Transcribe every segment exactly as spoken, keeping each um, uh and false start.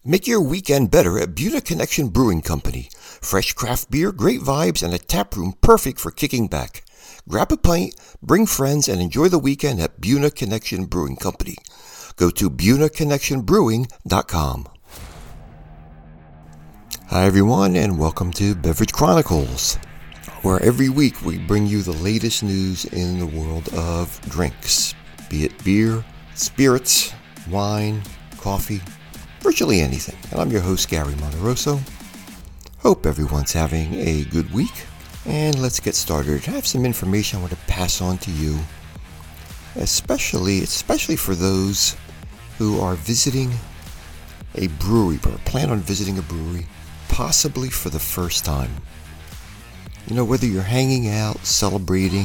Make your weekend better at Buna Connection Brewing Company. Fresh craft beer, great vibes, and a tap room perfect for kicking back. Grab a pint, bring friends, and enjoy the weekend at Buna Connection Brewing Company. Go to buna connection brewing dot com. Hi everyone, and welcome to Beverage Chronicles, where every week we bring you the latest news in the world of drinks, be it beer, spirits, wine, coffee, virtually anything. And I'm your host, Gary Monterosso. Hope everyone's having a good week. And let's get started. I have some information I want to pass on to you, especially, especially for those who are visiting a brewery or plan on visiting a brewery, possibly for the first time. You know, whether you're hanging out, celebrating,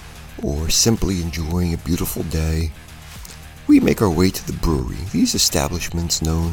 or simply enjoying a beautiful day, we make our way to the brewery. These establishments, known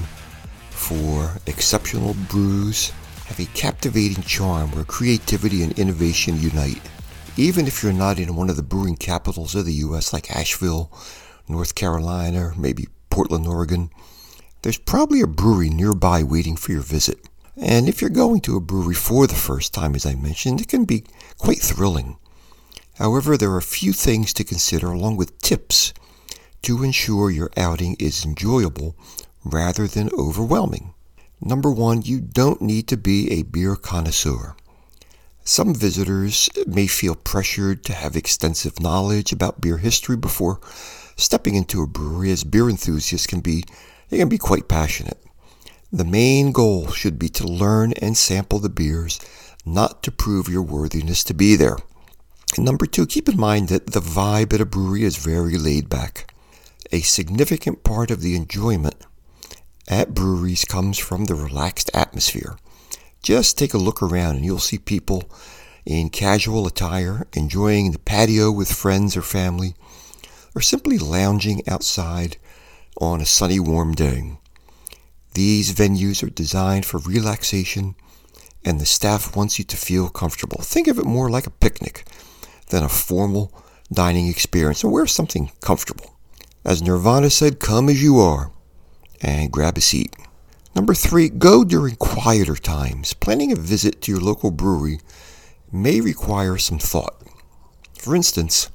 for exceptional brews, have a captivating charm where creativity and innovation unite. Even if you're not in one of the brewing capitals of the U S like Asheville, North Carolina, or maybe Portland, Oregon, there's probably a brewery nearby waiting for your visit. And if you're going to a brewery for the first time, as I mentioned, it can be quite thrilling. However, there are a few things to consider along with tips to ensure your outing is enjoyable rather than overwhelming. Number one, you don't need to be a beer connoisseur. Some visitors may feel pressured to have extensive knowledge about beer history before stepping into a brewery, as beer enthusiasts can be, they can be quite passionate. The main goal should be to learn and sample the beers, not to prove your worthiness to be there. And number two, keep in mind that the vibe at a brewery is very laid back. A significant part of the enjoyment at breweries comes from the relaxed atmosphere. Just take a look around and you'll see people in casual attire, enjoying the patio with friends or family, or simply lounging outside on a sunny, warm day. These venues are designed for relaxation, and the staff wants you to feel comfortable. Think of it more like a picnic than a formal dining experience, and wear something comfortable. As Nirvana said, come as you are, and grab a seat. Number three, go during quieter times. Planning a visit to your local brewery may require some thought. For instance,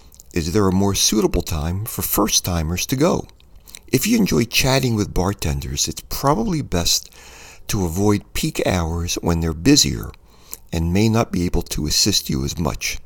is there a more suitable time for first-timers to go? If you enjoy chatting with bartenders, it's probably best to avoid peak hours when they're busier and may not be able to assist you as much.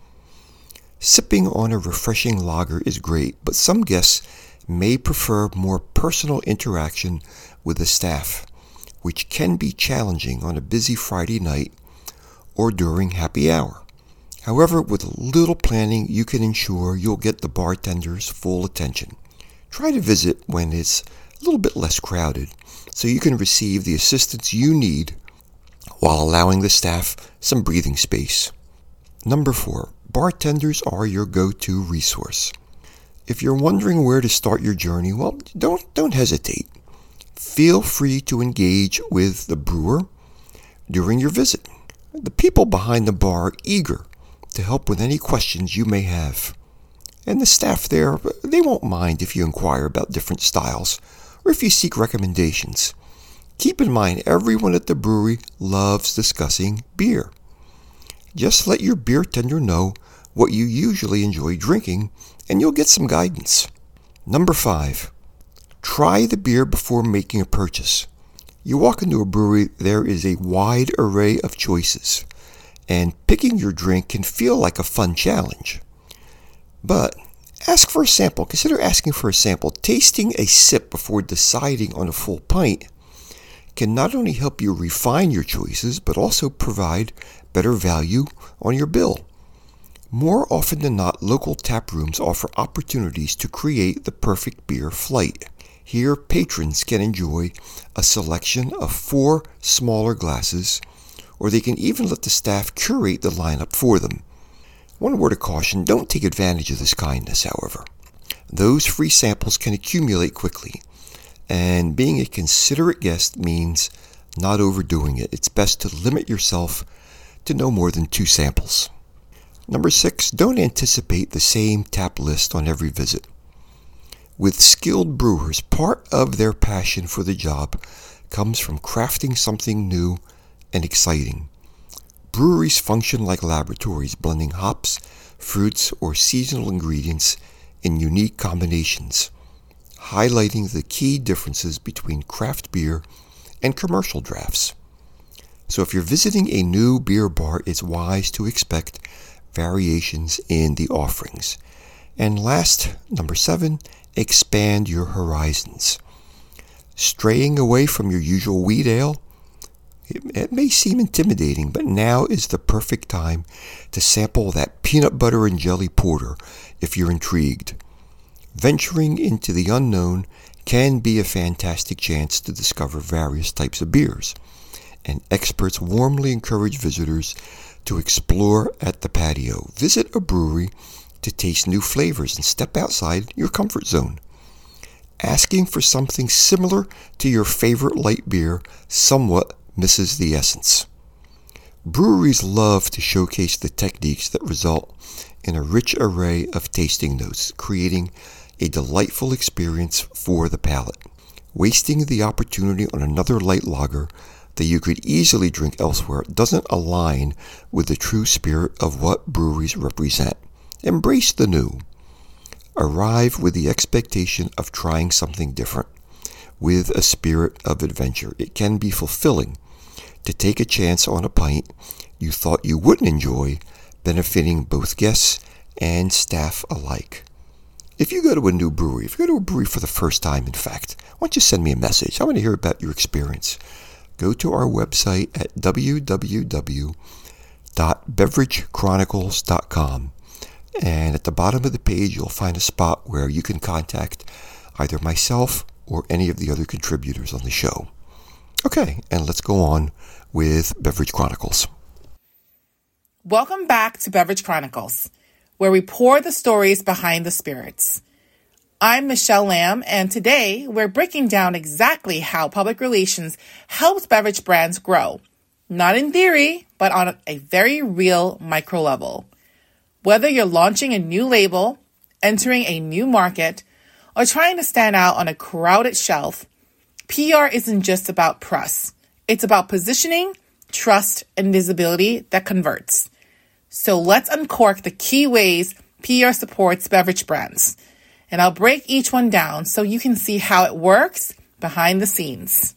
Sipping on a refreshing lager is great, but some guests may prefer more personal interaction with the staff, which can be challenging on a busy Friday night or during happy hour. However, with a little planning, you can ensure you'll get the bartender's full attention. Try to visit when it's a little bit less crowded so you can receive the assistance you need while allowing the staff some breathing space. Number four, bartenders are your go-to resource. If you're wondering where to start your journey, well, don't don't hesitate. Feel free to engage with the brewer during your visit. The people behind the bar are eager to help with any questions you may have. And the staff there, they won't mind if you inquire about different styles or if you seek recommendations. Keep in mind, everyone at the brewery loves discussing beer. Just let your beer tender know what you usually enjoy drinking, and you'll get some guidance. Number five, try the beer before making a purchase. You walk into a brewery, there is a wide array of choices, and picking your drink can feel like a fun challenge. But ask for a sample. Consider asking for a sample. Tasting a sip before deciding on a full pint can not only help you refine your choices, but also provide better value on your bill. More often than not, local tap rooms offer opportunities to create the perfect beer flight. Here, patrons can enjoy a selection of four smaller glasses, or they can even let the staff curate the lineup for them. One word of caution, don't take advantage of this kindness, however. Those free samples can accumulate quickly, and being a considerate guest means not overdoing it. It's best to limit yourself to no more than two samples. Number six, don't anticipate the same tap list on every visit. With skilled brewers, part of their passion for the job comes from crafting something new and exciting. Breweries function like laboratories, blending hops, fruits, or seasonal ingredients in unique combinations, highlighting the key differences between craft beer and commercial drafts. So if you're visiting a new beer bar, it's wise to expect variations in the offerings. And last, number seven, expand your horizons. Straying away from your usual wheat ale, it, it may seem intimidating, but now is the perfect time to sample that peanut butter and jelly porter if you're intrigued. Venturing into the unknown can be a fantastic chance to discover various types of beers, and experts warmly encourage visitors to explore at the patio. Visit a brewery to taste new flavors and step outside your comfort zone. Asking for something similar to your favorite light beer somewhat misses the essence. Breweries love to showcase the techniques that result in a rich array of tasting notes, creating a delightful experience for the palate. Wasting the opportunity on another light lager that you could easily drink elsewhere doesn't align with the true spirit of what breweries represent. Embrace the new. Arrive with the expectation of trying something different, with a spirit of adventure. It can be fulfilling to take a chance on a pint you thought you wouldn't enjoy, benefiting both guests and staff alike. If you go to a new brewery, if you go to a brewery for the first time, in fact, why don't you send me a message? I want to hear about your experience. Go to our website at w w w dot beverage chronicles dot com. And at the bottom of the page, you'll find a spot where you can contact either myself or any of the other contributors on the show. Okay, and let's go on with Beverage Chronicles. Welcome back to Beverage Chronicles, where we pour the stories behind the spirits. I'm Michelle Lamb, and today we're breaking down exactly how public relations helps beverage brands grow. Not in theory, but on a very real micro level. Whether you're launching a new label, entering a new market, or trying to stand out on a crowded shelf, P R isn't just about press. It's about positioning, trust, and visibility that converts. So let's uncork the key ways P R supports beverage brands. And I'll break each one down so you can see how it works behind the scenes.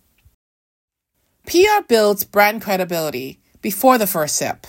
P R builds brand credibility before the first sip.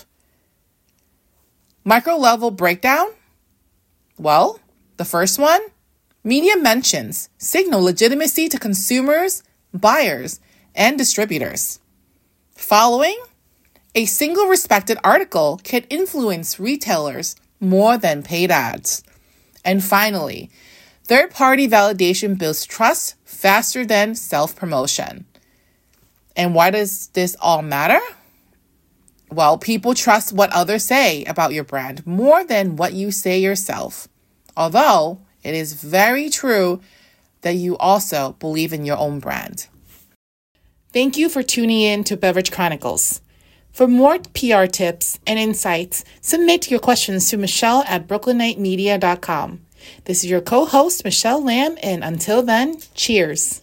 Micro-level breakdown? Well, the first one, media mentions signal legitimacy to consumers, buyers, and distributors. Following, a single respected article can influence retailers more than paid ads. And finally, third-party validation builds trust faster than self-promotion. And why does this all matter? Well, people trust what others say about your brand more than what you say yourself. Although it is very true that you also believe in your own brand. Thank you for tuning in to Beverage Chronicles. For more P R tips and insights, submit your questions to Michelle at brooklynite media dot com. This is your co-host, Michelle Lamb, and until then, cheers.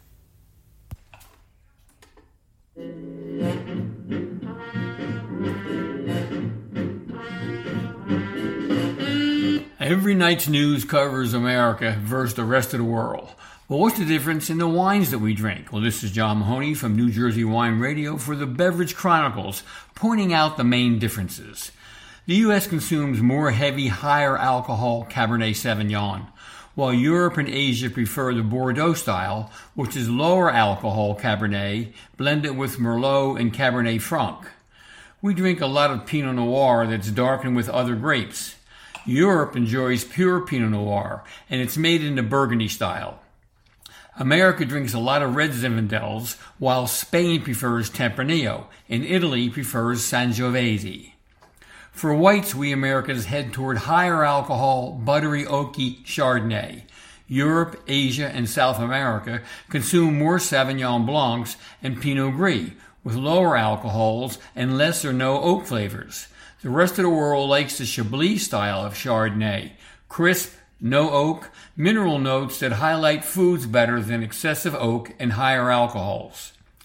Every night's news covers America versus the rest of the world. But what's the difference in the wines that we drink? Well, this is John Mahoney from New Jersey Wine Radio for the Beverage Chronicles, pointing out the main differences. The U S consumes more heavy, higher alcohol Cabernet Sauvignon, while Europe and Asia prefer the Bordeaux style, which is lower alcohol Cabernet, blended with Merlot and Cabernet Franc. We drink a lot of Pinot Noir that's darkened with other grapes. Europe enjoys pure Pinot Noir, and it's made in the Burgundy style. America drinks a lot of red Zinfandels, while Spain prefers Tempranillo, and Italy prefers Sangiovese. For whites, we Americans head toward higher alcohol, buttery oaky Chardonnay. Europe, Asia, and South America consume more Sauvignon Blancs and Pinot Gris, with lower alcohols and less or no oak flavors. The rest of the world likes the Chablis style of Chardonnay, crisp, no oak, mineral notes that highlight foods better than excessive oak and higher alcohols.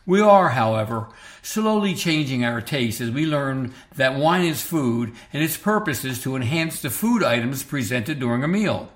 We are, however, slowly changing our taste as we learn that wine is food and its purpose is to enhance the food items presented during a meal.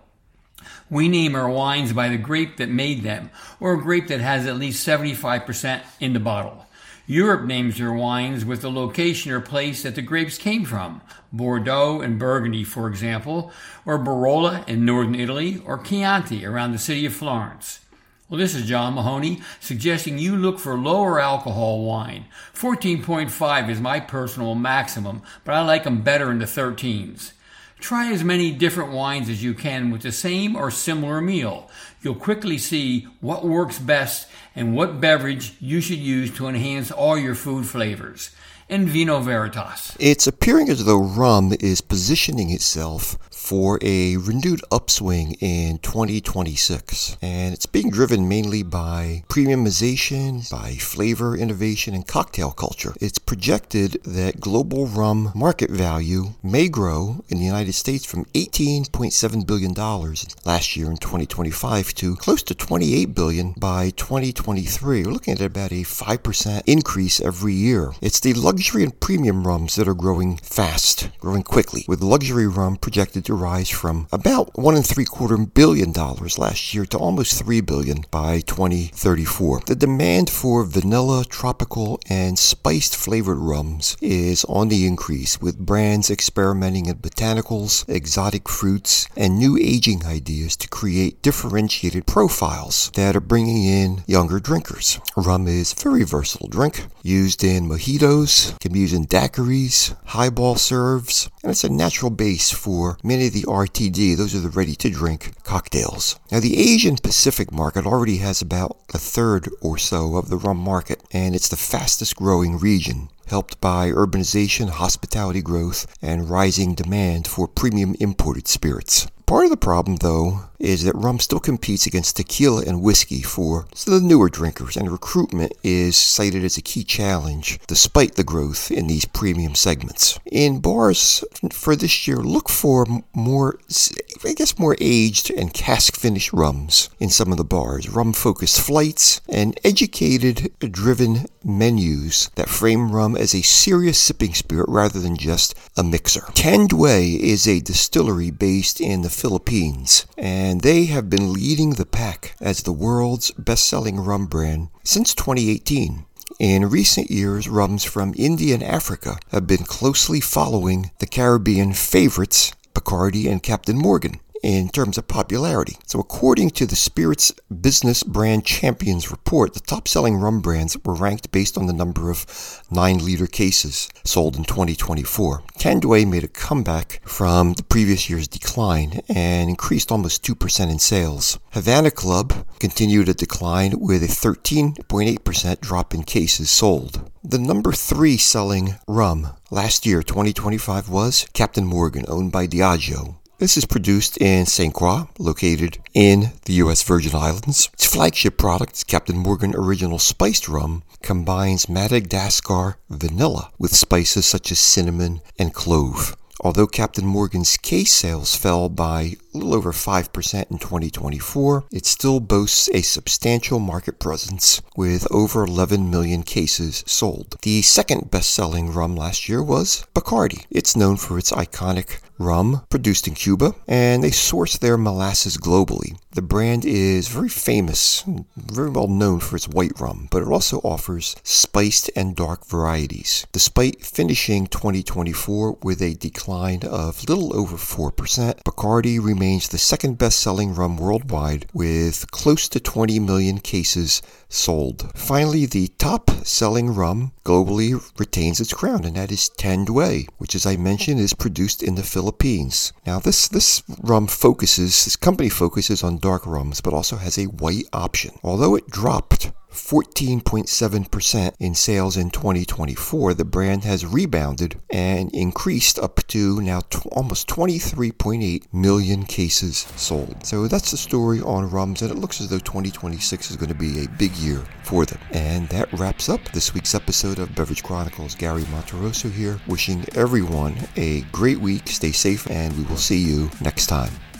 We name our wines by the grape that made them, or a grape that has at least seventy-five percent in the bottle. Europe names their wines with the location or place that the grapes came from. Bordeaux and Burgundy, for example, or Barolo in northern Italy, or Chianti around the city of Florence. Well, this is John Mahoney suggesting you look for lower alcohol wine. fourteen point five is my personal maximum, but I like them better in the thirteens. Try as many different wines as you can with the same or similar meal. You'll quickly see what works best and what beverage you should use to enhance all your food flavors. In Vino Veritas. It's appearing as though rum is positioning itself for a renewed upswing in twenty twenty-six. And it's being driven mainly by premiumization, by flavor innovation, and cocktail culture. It's projected that global rum market value may grow in the United States from eighteen point seven billion dollars last year in twenty twenty-five to close to twenty-eight billion dollars by twenty twenty-three. We're looking at about a five percent increase every year. It's the luxury and premium rums that are growing fast, growing quickly, with luxury rum projected to rise from about one and three quarter billion dollars last year to almost three billion dollars by twenty thirty-four. The demand for vanilla, tropical, and spiced flavored rums is on the increase, with brands experimenting in botanicals, exotic fruits, and new aging ideas to create differentiated profiles that are bringing in younger drinkers. Rum is a very versatile drink, used in mojitos, can be used in daiquiris, highball serves, and it's a natural base for many of the R T D, those are the ready-to-drink cocktails. Now, the Asian Pacific market already has about a third or so of the rum market, and it's the fastest-growing region, helped by urbanization, hospitality growth, and rising demand for premium imported spirits. Part of the problem, though, is that rum still competes against tequila and whiskey for the newer drinkers, and recruitment is cited as a key challenge despite the growth in these premium segments. In bars for this year, look for more, I guess, more aged and cask-finished rums in some of the bars, rum-focused flights, and educated-driven menus that frame rum as a serious sipping spirit rather than just a mixer. Tandway is a distillery based in the Philippines, and they have been leading the pack as the world's best-selling rum brand since twenty eighteen. In recent years, rums from India and Africa have been closely following the Caribbean favorites Bacardi and Captain Morgan in terms of popularity. So according to the Spirits Business Brand Champions report, the top-selling rum brands were ranked based on the number of nine-liter cases sold in twenty twenty-four. Tandway made a comeback from the previous year's decline and increased almost two percent in sales. Havana Club continued a decline with a thirteen point eight percent drop in cases sold. The number three selling rum last year, twenty twenty-five, was Captain Morgan, owned by Diageo. This is produced in Saint Croix, located in the U S Virgin Islands. Its flagship product, Captain Morgan Original Spiced Rum, combines Madagascar vanilla with spices such as cinnamon and clove. Although Captain Morgan's case sales fell by a little over five percent in twenty twenty-four, it still boasts a substantial market presence with over eleven million cases sold. The second best-selling rum last year was Bacardi. It's known for its iconic rum produced in Cuba, and they source their molasses globally. The brand is very famous, very well known for its white rum, but it also offers spiced and dark varieties. Despite finishing twenty twenty-four with a decline of little over four percent, Bacardi remains the second best-selling rum worldwide with close to twenty million cases sold. Finally, the top-selling rum globally retains its crown, and that is Tandway, which, as I mentioned, is produced in the Philippines. Now, this, this rum focuses, this company focuses on dark rums, but also has a white option. Although it dropped fourteen point seven percent in sales in twenty twenty-four, the brand has rebounded and increased up to now t- almost twenty-three point eight million cases sold. So that's the story on rums, and it looks as though twenty twenty-six is going to be a big year for them. And that wraps up this week's episode of Beverage Chronicles. Gary Monterosso here, wishing everyone a great week. Stay safe, and we will see you next time.